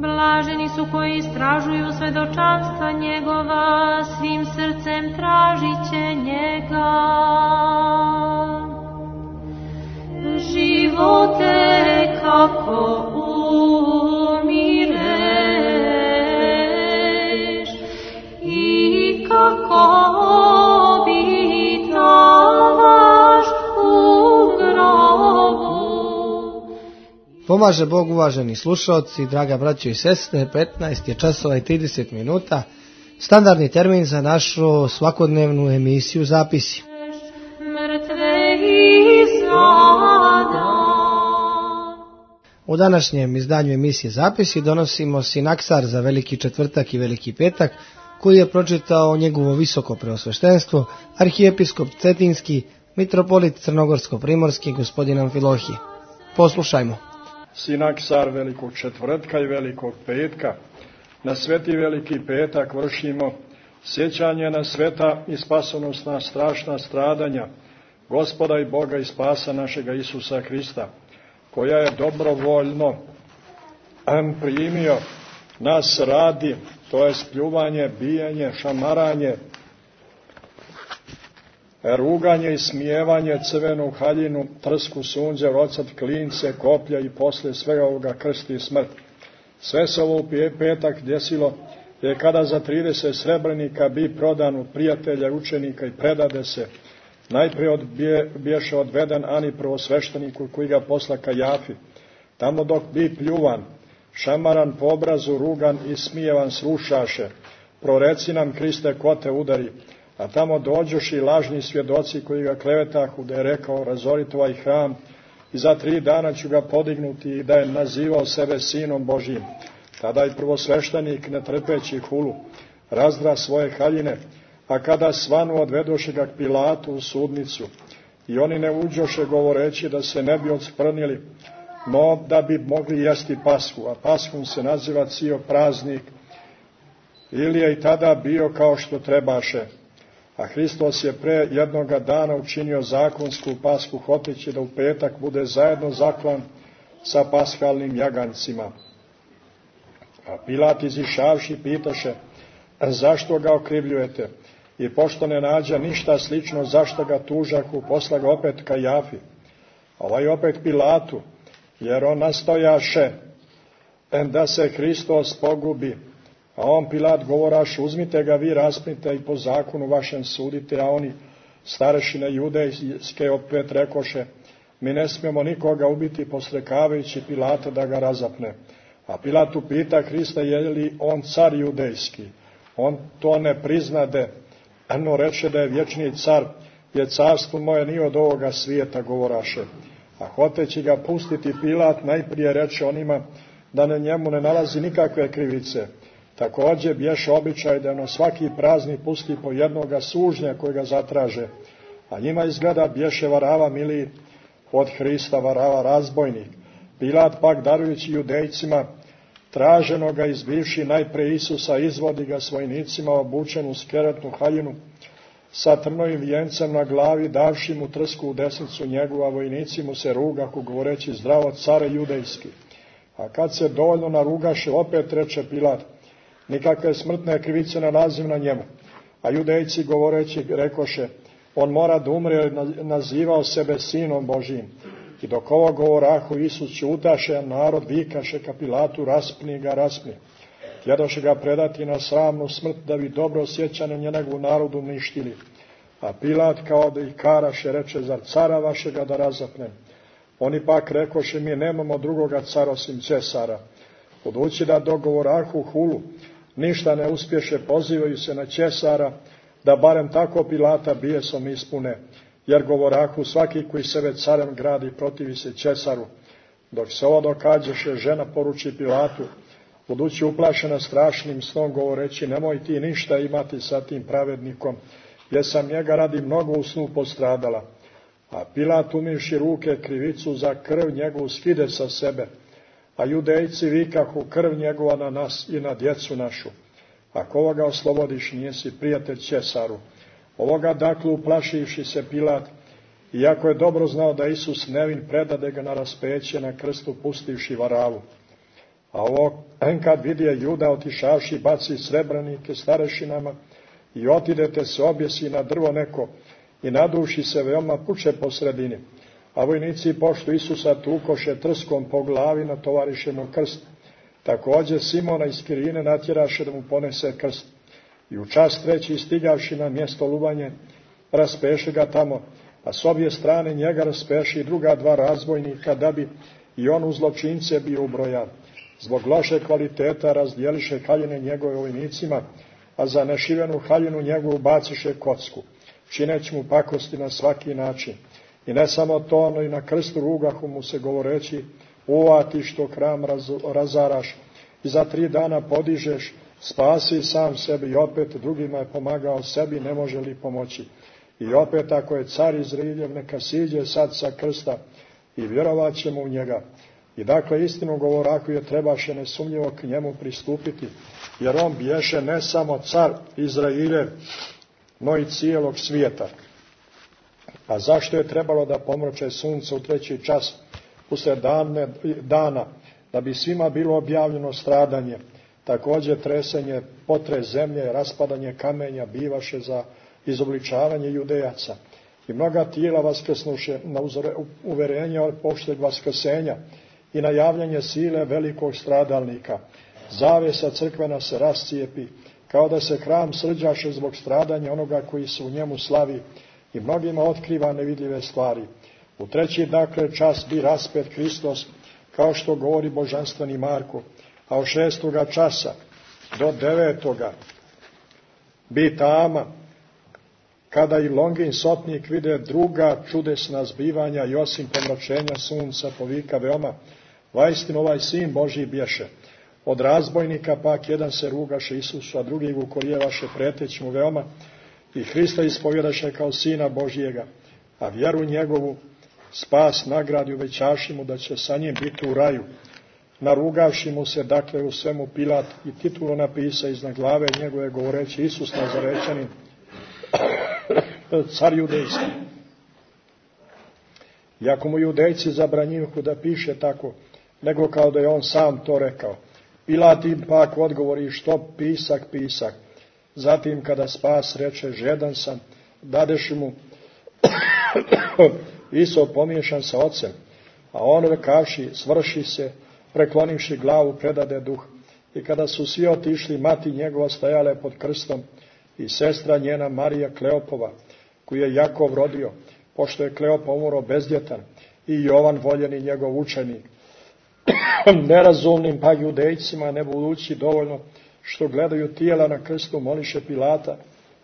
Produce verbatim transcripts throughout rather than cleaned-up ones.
Blaženi su koji istražuju svedočanstva njegova, svim srcem tražit će njega. Živote kako umireš i kako obitavaš u grobu. Pomaže Bog, uvaženi slušalci, draga braćo i sestre, petnaest je časova i trideset minuta, standardni termin za našu svakodnevnu emisiju Zapisi. U današnjem izdanju emisije Zapisi donosimo sinaksar za Veliki četvrtak i Veliki petak, koji je pročitao njegovo visoko preosveštenstvo, arhijepiskop Cetinski, mitropolit Crnogorsko-primorski, gospodin Amfilohije. Poslušajmo. Sinaksar Velikog četvrtka i Velikog petka. Na Sveti Veliki petak vršimo sjećanje na sveta i spasonosna strašna stradanja Gospoda i Boga i spasa našega Isusa Hrista, koja je dobrovoljno primio nas radi, to je spljuvanje, bijanje, šamaranje, ruganje i smijevanje, crvenu haljinu, trsku sunđe, rocat, klince, koplja i posle svega ovoga krsti i smrt. Sve se ovo u petak desilo je kada za trideset srebrenika bi prodan od prijatelja, učenika i predade se. Najprije od, bje, bješe odveden ani prvosvešteniku koji ga posla Kajafi. Tamo dok bi pljuvan, šamaran po obrazu, rugan i smijevan srušaše. Proreci nam, Kriste, ko te udari. A tamo dođoš i lažni svjedoci koji ga klevetahu da je rekao razoriti ovaj hram i za tri dana ću ga podignuti i da je nazivao sebe sinom Božijim. Tada i prvosveštenik, ne trpeći hulu, razdra svoje haljine, a kada svanu odvedoše ga k Pilatu u sudnicu i oni ne uđoše govoreći da se ne bi odsprnili, no da bi mogli jesti Pashu, a Pashom se naziva cio praznik, ili je i tada bio kao što trebaše. A Hristos je pre jednoga dana učinio zakonsku Pashu, hoteći da u petak bude zajedno zaklan sa pashalnim jagancima. A Pilat izišavši pitaše, zašto ga okrivljujete? I pošto ne nađa ništa slično, zašto ga tužahu, posla ga opet Kajafi. Ovaj opet Pilatu, jer on nastojaše da se Hristos pogubi. A on Pilat govoraš, uzmite ga vi, raspnite i po zakonu vašem sudite, a oni starešine judejske opet rekoše, mi ne smijemo nikoga ubiti posrekavajući Pilata da ga razapne. A Pilatu pita Hrista, je li on car judejski? On to ne priznade, no reče da je vječni car, jer carstvo moje nije od ovoga svijeta, govoraše. A hoteći ga pustiti Pilat, najprije reče onima da na njemu ne nalazi nikakve krivice. Također bješe običaj da na svaki praznik pusti po jednoga sužnja koji ga zatraže, a njima izgleda bješe Varava miliji od Hrista, Varava razbojnik. Pilat pak darujući judejcima traženoga izbivši najpre Isusa, izvodi ga s vojnicima obučen u skeletnu haljinu sa trnovim vijencem na glavi, davši mu trsku u desnicu njegu, a vojnici mu se rugahu govoreći zdravo care judejski. A kad se dovoljno narugaše, opet reče Pilat, nikakve smrtne krivice nalazim na njemu. A judejci govoreći rekoše, on mora da umre, jer nazivao sebe sinom Božijim. I dok ovo govorahu, Isus ćutaše, a narod vikaše ka Pilatu, raspni ga, raspni. Htjedoše ga predati na sramnu smrt, da bi dobro sjećane njegovu narodu uništili. A Pilat kao da ih karaše, reče, zar cara vašega da razapnem? Oni pak rekoše, mi nemamo drugoga cara osim Cesara. Budući da dogovorahu hulu, ništa ne uspješe, pozivaju se na Cesara, da barem tako Pilata bijesom ispune, jer govorahu svaki koji sebe carem gradi protivi se Cesaru. Dok se ovo dokađeše, žena poruči Pilatu, budući uplašena strašnim snom, govoreći, nemoj ti ništa imati sa tim pravednikom, jer sam njega radi mnogo u snu postradala. A Pilat umivši ruke krivicu za krv njegovu skide sa sebe, a judejci vikahu, krv njegova na nas i na djecu našu. Ako ovoga oslobodiš, nijesi prijatelj Cesaru. Ovoga dakle uplašivši se Pilat, iako je dobro znao da Isus nevin, predade ga na raspeće na krstu pustivši Varavu. A ovo kad vidje Juda otišavši baci srebranike starešinama i otidete se objesi na drvo neko i naduši se veoma puče po sredini. A vojnici pošto Isusa tukoše trskom po glavi, natovariše mu krst. Također Simona iz Kirine natjeraše da mu ponese krst. I u čas treći stigavši na mjesto lubanje, raspeše ga tamo, a s obje strane njega raspeše i druga dva razbojnika, da bi i on u zločince bio ubrojan. Zbog loše kvaliteta razdjeliše haljine njegove vojnicima, a za nešivenu haljinu njegovu baciše kocku, čineći mu pakosti na svaki način. I ne samo to, no i na krstu rugahu mu se govoreći, ova ti što hram raz, razaraš i za tri dana podižeš, spasi sam sebi i opet drugima je pomagao sebi, ne može li pomoći. I opet ako je car Izraeljev, neka siđe sad sa krsta i vjerovat ćemo u njega. I dakle istinu govoraku je trebaše nesumnjivo k njemu pristupiti, jer on biješe ne samo car Izraeljev, no i cijelog svijeta. A zašto je trebalo da pomroče sunce u treći čas usred dane, dana, da bi svima bilo objavljeno stradanje, također tresenje, potres zemlje, raspadanje kamenja bivaše za izobličavanje Judejaca. I mnoga tijela vaskrsnuše na uverenje pošteg vaskrsenja i na javljanje sile velikog stradalnika. Zavesa crkvena se rascijepi, kao da se hram srđaše zbog stradanja onoga koji se u njemu slavi i mnogima otkriva nevidljive stvari. U treći dakle čas bi raspet Hristos, kao što govori božanstveni Marko, a od šestoga časa do devetoga bi tama, kada i Longin sotnik vide druga čudesna zbivanja i osim pomračenja sunca povika veoma, vaistinu ovaj sin Božji bješe. Od razbojnika pak jedan se rugaše Isusu, a drugi ga ukorjevaše preteći mu veoma i Hrista ispovjedaše kao sina Božjega, a vjeru njegovu spas nagradi uvećaši mu da će sa njim biti u raju. Narugavši mu se dakle u svemu Pilat i titulu napisa iznad glave njegove govoreći Isus Nazarečanin, car judejski. Iako mu judejci zabranjuhu da piše tako, nego kao da je on sam to rekao. Pilat im pak odgovori što pisak, pisak. Zatim kada spas reče žedan sam, dadeši mu Iso pomiješan sa ocem, a on rekavši svrši se, preklonivši glavu predade duh. I kada su svi otišli, mati njegova stajale pod krstom i sestra njena Marija Kleopova, koju je Jakov rodio, pošto je Kleopa umro bezdjetan, i Jovan voljeni njegov učenik. Nerazumnim pa judejcima ne budući dovoljno što gledaju tijela na krstu moliše Pilata,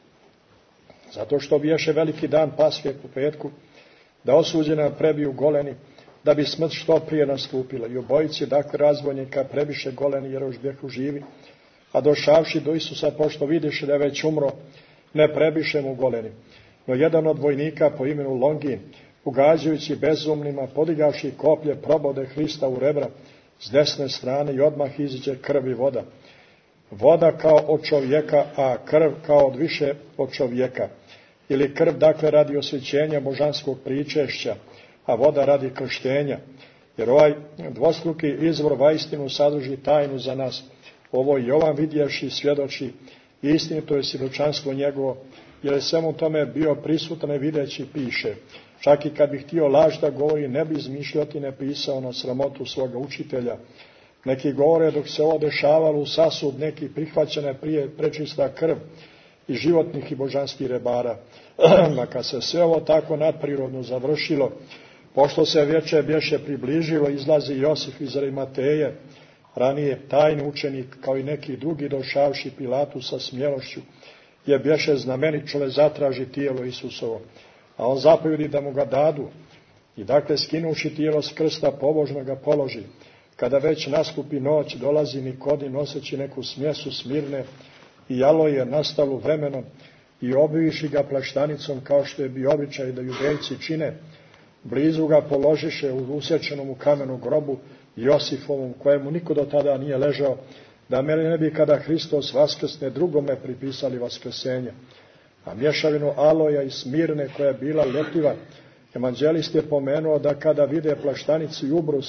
zato što biješe veliki dan Paske u petku, da osuđena prebiju goleni, da bi smrt što prije nastupila. I obojici dakle razbojnika prebiše goleni jer još bijehu živi, a došavši do Isusa, pošto vidiše da je već umro, ne prebiše mu goleni. No jedan od vojnika po imenu Longin, ugađajući bezumnima, podigavši koplje, probode Hrista u rebra s desne strane i odmah iziđe krv i voda. Voda kao od čovjeka, a krv kao od više od čovjeka. Ili krv dakle radi osvećenja božanskog pričešća, a voda radi krštenja. Jer ovaj dvostruki izvor vaistinu sadrži tajnu za nas. Ovo Jovan vidjevši svjedoči, istinito je svjedočanstvo njegovo, jer je svemu tome bio prisutan i videći piše. Čak i kad bi htio laž da govori, ne bi izmišljotine pisao na sramotu svoga učitelja. Neki govore dok se ovo dešavalo u sasud, neki prihvaćene prije prečista krv i životnih i božanskih rebara. A kad se sve ovo tako nadprirodno završilo, pošto se večer bješe približilo, izlazi Josif iz Arimateje, ranije tajni učenik, kao i neki drugi došavši Pilatu sa smjelošću, je bješe znameničole zatraži tijelo Isusovo. A on zapovjedi da mu ga dadu i dakle skinuši tijelo s krsta pobožno ga položi. Kada već nastupi noć, dolazi Nikodin noseći neku smjesu smirne i jaloje nastalu vremenom i obiviši ga plaštanicom kao što je bio običaj da judejci čine. Blizu ga položiše u usječenom u kamenu grobu Josifovom, kojemu niko do tada nije ležao, da meni ne bi kada Hristos vaskrsne drugome pripisali vaskrsenje. A mješavinu aloja i smirne koja je bila ljepljiva, evanđelist je pomenuo da kada vide plaštanicu i ubrus,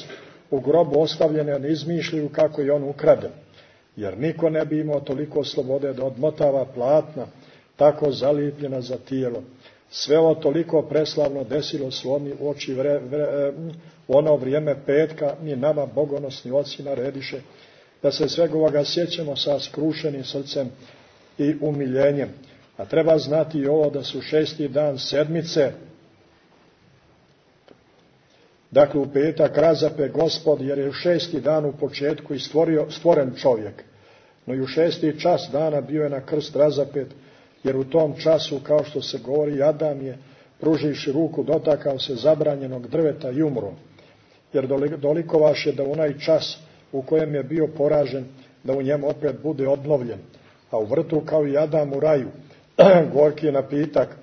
u grobu ostavljene ne izmišljaju kako je on ukraden, jer niko ne bi imao toliko slobode da odmotava platna, tako zalijepljena za tijelo. Sve ovo toliko preslavno desilo su oni u oči vre, vre, u ono vrijeme petka, ni nama bogonosni oci narediše, da se svega ovoga sjećamo sa skrušenim srcem i umiljenjem. A treba znati i ovo da su šesti dan sedmice, dakle u petak razape Gospod, jer je u šesti dan u početku i stvorio, stvoren čovjek. No i u šesti čas dana bio je na krst razapet, jer u tom času, kao što se govori, Adam je, pruživši ruku, dotakao se zabranjenog drveta i umro. Jer dolikovaše da onaj čas u kojem je bio poražen, da u njemu opet bude obnovljen. A u vrtu, kao i Adam u raju, gorki napitak,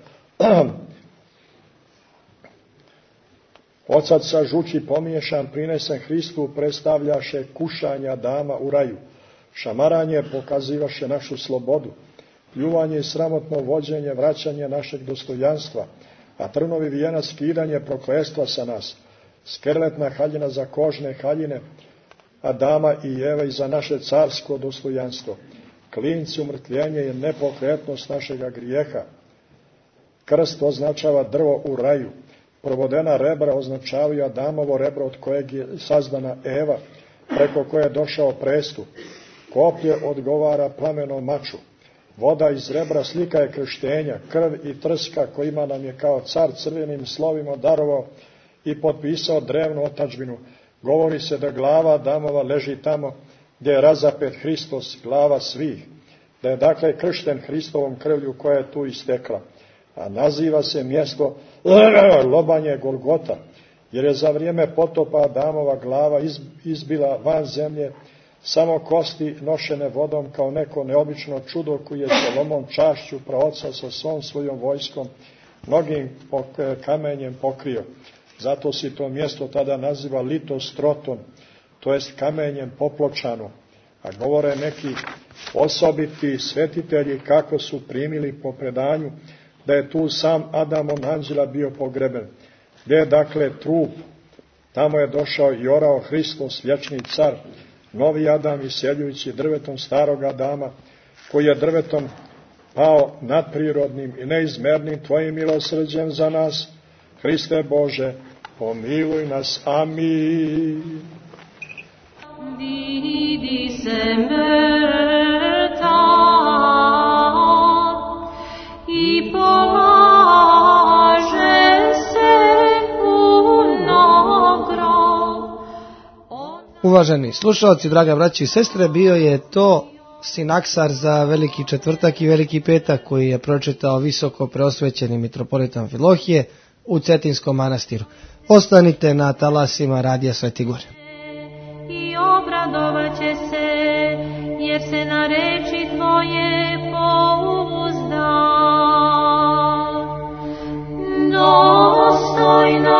odsad sa žuči pomiješan, prinesen Hristu, predstavljaše kušanja Adama u raju. Šamaranje pokazivaše našu slobodu. Pljuvanje i sramotno vođenje, vraćanje našeg dostojanstva, a trnovi vijenac skidanje prokletstva sa nas. Skerletna haljina za kožne haljine Adama i Eve i za naše carsko dostojanstvo. Klinci umrtljenje je nepokretnost našega grijeha. Krst označava drvo u raju. Provodena rebra označavaju Adamovo rebro od kojeg je sazdana Eva, preko koje je došao prestup. Koplje odgovara plamenom maču. Voda iz rebra slika je krštenja, krv i trska kojima nam je kao car crvenim slovima darovao i potpisao drevnu otadžbinu. Govori se da glava Adamova leži tamo gdje je razapet Hristos, glava svih, da je dakle kršten Hristovom krvlju koja je tu istekla. A naziva se mjesto lobanje Golgota, jer je za vrijeme potopa Adamova glava izbila van zemlje, samo kosti nošene vodom kao neko neobično čudo koje je Solomon čašću praoca sa svom svojom vojskom mnogim kamenjem pokrio. Zato se to mjesto tada naziva Litostroton, to jest kamenjem popločano. A govore neki osobiti svetitelji kako su primili po predanju da je tu sam Adamov anđela bio pogreben. Gdje je dakle trup, tamo je došao i orao Hristos, vječni car, novi Adam iseljujući drvetom starog Adama, koji je drvetom pao nadprirodnim i neizmernim tvojim milosrđem za nas. Hriste Bože, pomiluj nas. Amin. Vidi se mrtav i polaže se u grob. Uvaženi slušalci, draga braći i sestre, bio je to sinaksar za Veliki četvrtak i Veliki petak koji je pročitao visoko preosvećeni mitropolitan Amfilohije u Cetinskom manastiru. Ostanite na talasima Radija Sveti Gor. I obradovaće se, jer se na reči tvoje pouzda. Dostojno